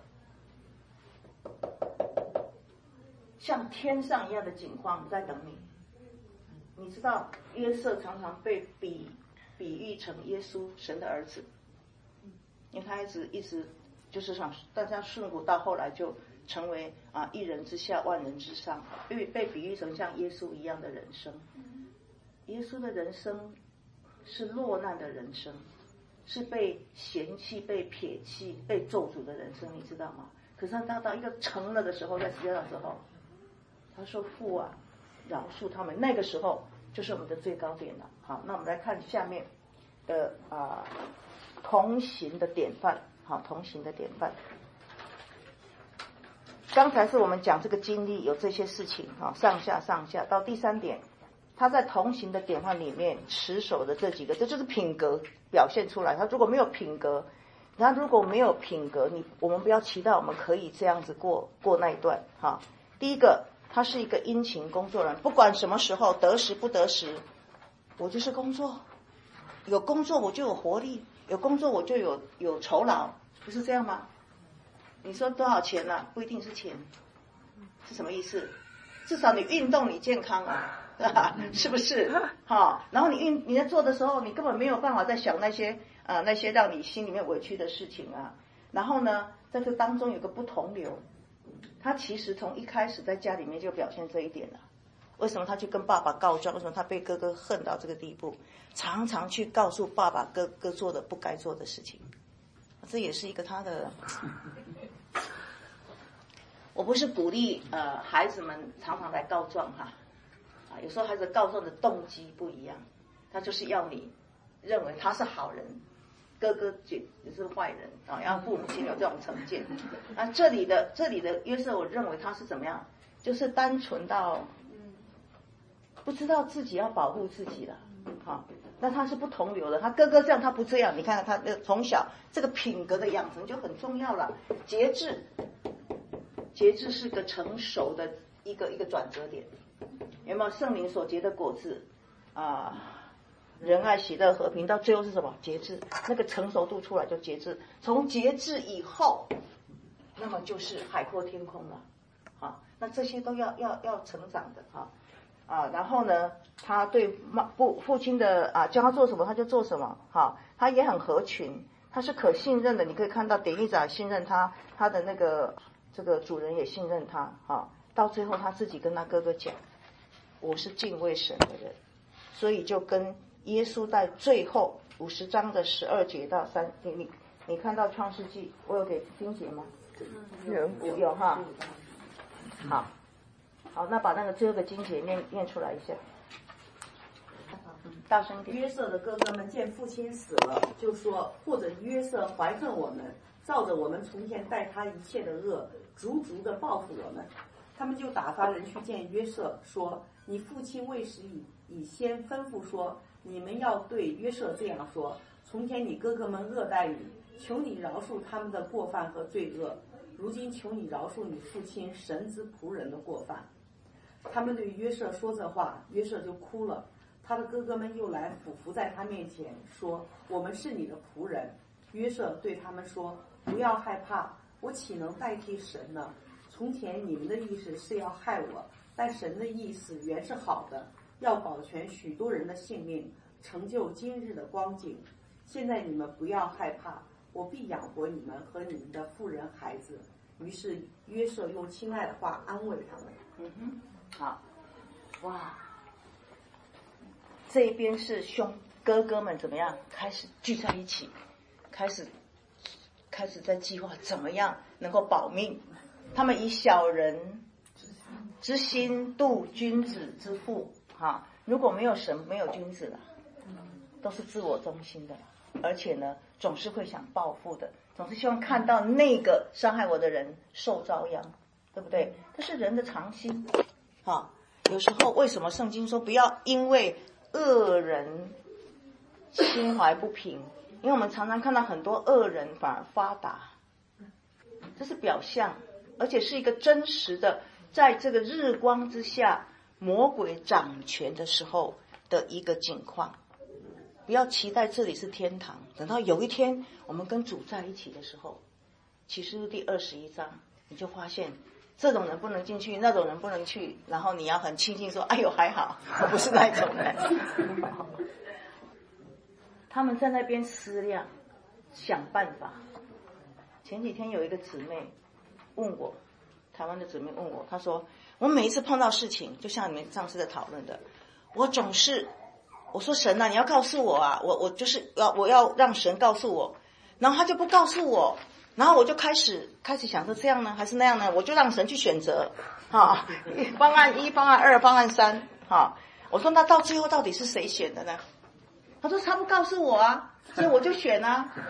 像天上一样的景况在等你。你知道约瑟常常被比喻成耶稣，神的儿子，因为他一直就是想大家顺服，到后来就成为一人之下万人之上，被比喻成像耶稣一样的人生。耶稣的人生是落难的人生，是被嫌弃、被撇弃、被咒诅的人生，你知道吗？可是他到一个成了的时候，在十字架的时候，他说父啊，饶恕他们。那个时候就是我们的最高点了。好，那我们来看下面的同行的典范。好，同行的典范。刚才是我们讲这个经历有这些事情上下到第3点。他在同行的典范里面持守的这几个，这就是品格表现出来。他如果没有品格，我们不要期待我们可以这样子过那一段第一个，他是一个殷勤工作人，不管什么时候得时不得时，我就是工作，有工作我就有活力，有工作我就有酬劳，不是这样吗？你说多少钱啊？不一定是钱，是什么意思？至少你运动，你健康是不是？然后你在做的时候，你根本没有办法再想那些让你心里面委屈的事情然后呢，在这当中有个不同流，他其实从一开始在家里面就表现这一点了。 为什么他去跟爸爸告状？为什么他被哥哥恨到这个地步？常常去告诉爸爸哥哥做的不该做的事情，这也是一个他的。我不是鼓励孩子们常常来告状哈，有时候孩子告状的动机不一样，他就是要你认为他是好人，哥哥也是坏人啊，要父母亲有这种成见。那这里的约瑟，我认为他是怎么样？就是单纯到不知道自己要保护自己了，好，那他是不同流的。他哥哥这样，他不这样。你看他从小这个品格的养成就很重要了。节制是个成熟的一个转折点。有没有圣灵所结的果子仁爱、喜乐、和平，到最后是什么？节制。那个成熟度出来就节制。从节制以后，那么就是海阔天空了。那这些都要成长的然后呢，他对父亲的叫他做什么他就做什么他也很合群，他是可信任的。你可以看到典狱长信任他，他的那个这个主人也信任他到最后他自己跟他哥哥讲，我是敬畏神的人，所以就跟耶稣在最后50章的12节到3，你看到创世纪，我有给金姐吗？有哈。好，那把那个最后的经节念出来一下，大声点。 约瑟的哥哥们见父亲死了，就说：或者约瑟怀恨我们，照着我们从前待他一切的恶，逐的报复我们。他们就打发人去见约瑟，说：你父亲未时以先吩咐说，你们要对约瑟这样说：从前你哥哥们恶待你，求你饶恕他们的过犯和罪恶。如今求你饶恕你父亲神之仆人的过犯。他们对约瑟说这话，约瑟就哭了。他的哥哥们又来俯伏在他面前说：我们是你的仆人。约瑟对他们说：不要害怕，我岂能代替神呢？从前你们的意思是要害我，但神的意思原是好的，要保全许多人的性命，成就今日的光景。现在你们不要害怕，我必养活你们和你们的妇人孩子。于是约瑟用亲爱的话安慰他们。 好，哇，这边是哥哥们怎么样开始聚在一起，开始在计划怎么样能够保命。他们以小人之心度君子之腹如果没有神，没有君子了，都是自我中心的，而且呢总是会想报复的，总是希望看到那个伤害我的人受遭殃，对不对？这是人的常心有时候为什么圣经说不要因为恶人心怀不平？因为我们常常看到很多恶人反而发达，这是表象，而且是一个真实的，在这个日光之下魔鬼掌权的时候的一个景况。不要期待这里是天堂，等到有一天我们跟主在一起的时候，启示录第21章你就发现这种人不能进去，那种人不能去，然后你要很庆幸说哎呦还好我不是那种人他们在那边思量想办法。前几天有一个姊妹问我，台湾的姊妹问我，她说我每一次碰到事情，就像你们上次的讨论的，我说神啊，你要告诉我我就是我要让神告诉我，然后他就不告诉我，然后我就开始想说这样呢还是那样呢，我就让神去选择方案1、方案2、方案3我说那到最后到底是谁选的呢？他说他不告诉我所以我就选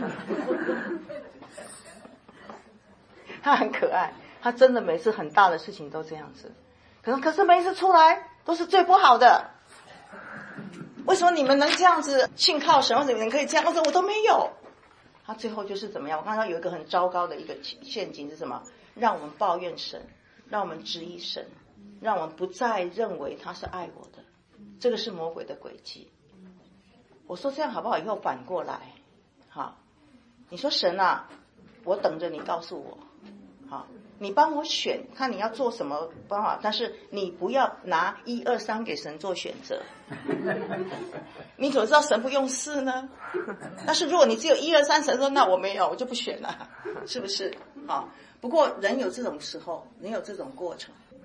他很可爱，他真的每次很大的事情都这样子，可是每一次出来都是最不好的。为什么你们能这样子信靠神？为什么你们可以这样？我都没有。他最后就是怎么样？我看到有一个很糟糕的一个陷阱是什么？让我们抱怨神，让我们质疑神，让我们不再认为他是爱我的。这个是魔鬼的诡计。我说这样好不好？以后反过来，你说神啊，我等着你告诉我，你帮我选，看你要做什么方法，但是你不要拿1、2、3给神做选择。你怎么知道神不用4呢？但是如果你只有1、2、3，神说那我没有，我就不选了，是不是？不过人有这种时候，人有这种过程。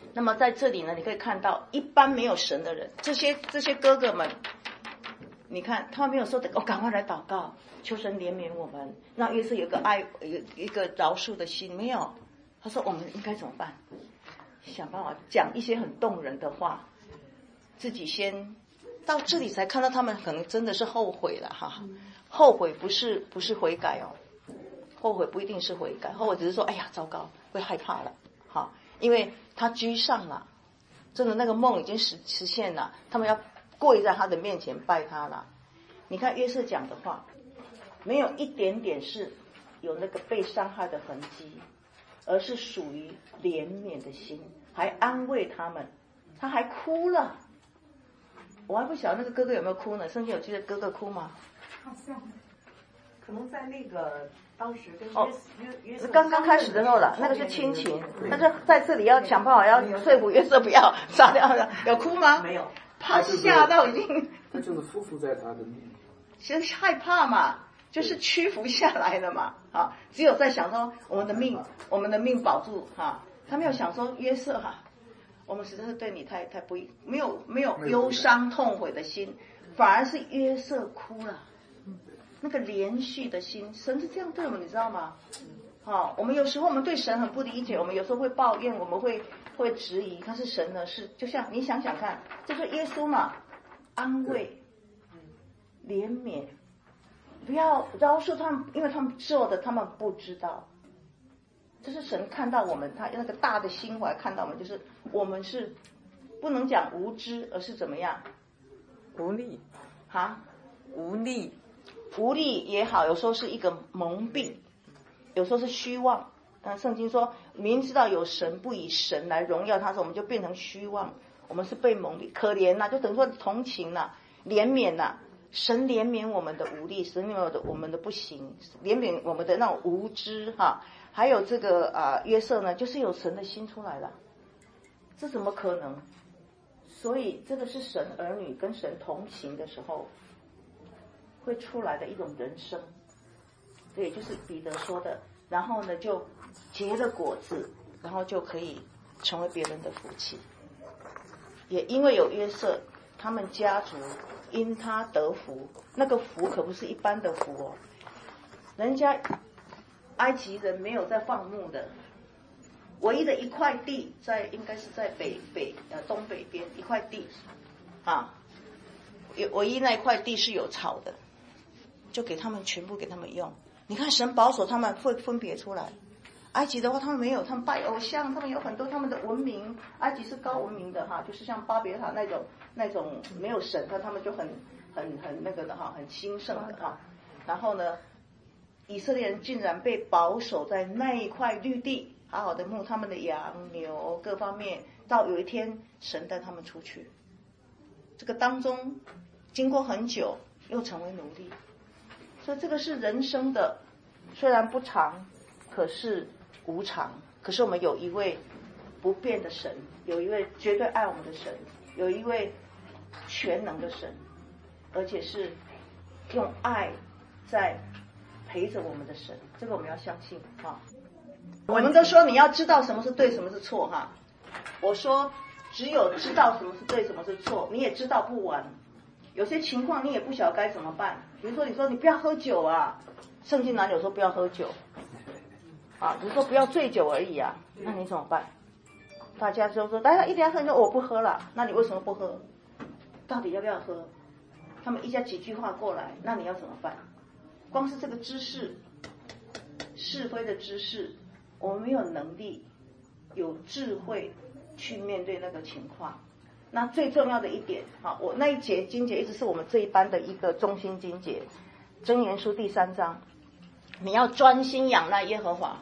那么在这里呢，你可以看到一般没有神的人，这些哥哥们，你看他们没有说的，赶快来祷告，求神怜悯我们，让约瑟有个一个饶恕的心，没有。他说我们应该怎么办？想办法讲一些很动人的话，自己先到这里才看到他们可能真的是后悔了哈。后悔不是悔改哦，后悔不一定是悔改，后悔只是说哎呀糟糕，会害怕了哈，因为他居上了，真的那个梦已经实现了，他们要跪在他的面前拜他了。你看约瑟讲的话，没有一点点是有那个被伤害的痕迹，而是属于怜悯的心，还安慰他们，他还哭了。我还不晓得那个哥哥有没有哭呢？圣经有记得哥哥哭吗？ 好像可能在那个当时跟约瑟刚刚开始的时候了，那个是亲情，但是在这里要想办法要说服约瑟不要杀掉他。有哭吗？ 没有， 他吓到已经， 他就是匍匐在他的面前， 其实害怕嘛，就是屈服下来了嘛。啊，只有在想说我们的命保住哈，他没有想说约瑟哈，我们实在是对你太不义，没有忧伤痛悔的心，反而是约瑟哭了。那个连续的心，神是这样对我们，你知道吗？好，我们有时候我们对神很不理解，我们有时候会抱怨，我们会质疑，但是神呢是就像你想想看，这是耶稣嘛，安慰、怜悯，不要饶恕他们，因为他们做的他们不知道。这是神看到我们，他那个大的心怀看到我们，就是我们是不能讲无知，而是怎么样？ 无力哈， 无力。 无力也好，有时候是一个蒙蔽，有时候是虚妄。圣经说明知道有神，不以神来荣耀他，说我们就变成虚妄，我们是被蒙蔽，可怜呐，就等于说同情呐，怜悯呐，神怜悯我们的无力，神怜悯我们的不行，怜悯我们的那种无知哈。还有这个约瑟呢，就是有神的心出来了，这怎么可能？所以这个是神儿女跟神同行的时候会出来的一种人生，这也就是彼得说的，然后呢就结了果子，然后就可以成为别人的福气。也因为有约瑟，他们家族因他得福，那个福可不是一般的福哦，人家埃及人没有在放牧的，唯一的一块地应该是在东北边一块地啊，唯一那一块地是有草的，就给他们全部给他们用。你看神保守他们会分别出来。埃及的话他们没有，他们拜偶像，他们有很多他们的文明，埃及是高文明的哈，就是像巴别塔那种没有神的，他们就很那个的哈，很兴盛的哈。然后呢，以色列人竟然被保守在那一块绿地，好好的牧他们的羊牛各方面，到有一天神带他们出去，这个当中经过很久又成为奴隶。所以这个是人生的，虽然不长，可是无常。可是我们有一位不变的神，有一位绝对爱我们的神，有一位全能的神，而且是用爱在陪着我们的神，这个我们要相信哈。我们都说你要知道什么是对，什么是错哈。我说只有知道什么是对，什么是错，你也知道不完。有些情况你也不晓得该怎么办。比如说你说你不要喝酒啊，圣经哪里有说不要喝酒啊？比如说不要醉酒而已啊，那你怎么办？大家就说大家一定要喝，你说我不喝了，那你为什么不喝？到底要不要喝？他们一下几句话过来，那你要怎么办？光是这个知识，是非的知识，我们没有能力有智慧去面对那个情况。那最重要的一点，好，我那一节经节一直是我们这一班的一个中心经节，箴言书第3章，你要专心仰赖耶和华，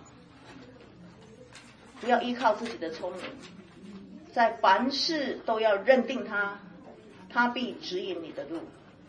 不要依靠自己的聪明，在凡事都要认定他，他必指引你的路。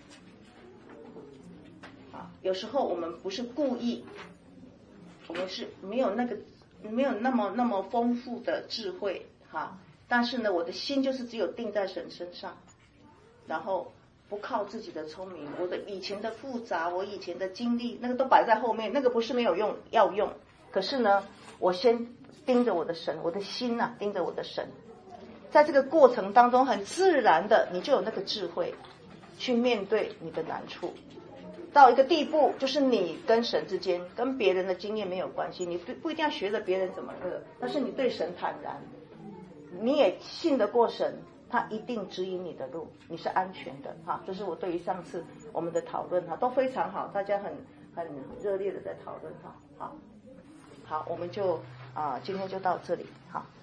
有时候我们不是故意，我们是没有那么丰富的智慧哈，但是呢，我的心就是只有定在神身上，然后不靠自己的聪明，我的以前的复杂，我以前的经历，那个都摆在后面，那个不是没有用，要用。可是呢，我先盯着我的神，我的心盯着我的神， 在这个过程当中，很自然的你就有那个智慧去面对你的难处。到一个地步，就是你跟神之间跟别人的经验没有关系，你不一定要学着别人怎么乐，但是你对神坦然，你也信得过神，他一定指引你的路，你是安全的哈。这是我对于上次我们的讨论哈，都非常好，大家很热烈的在讨论哈。好，我们就今天就到这里，好。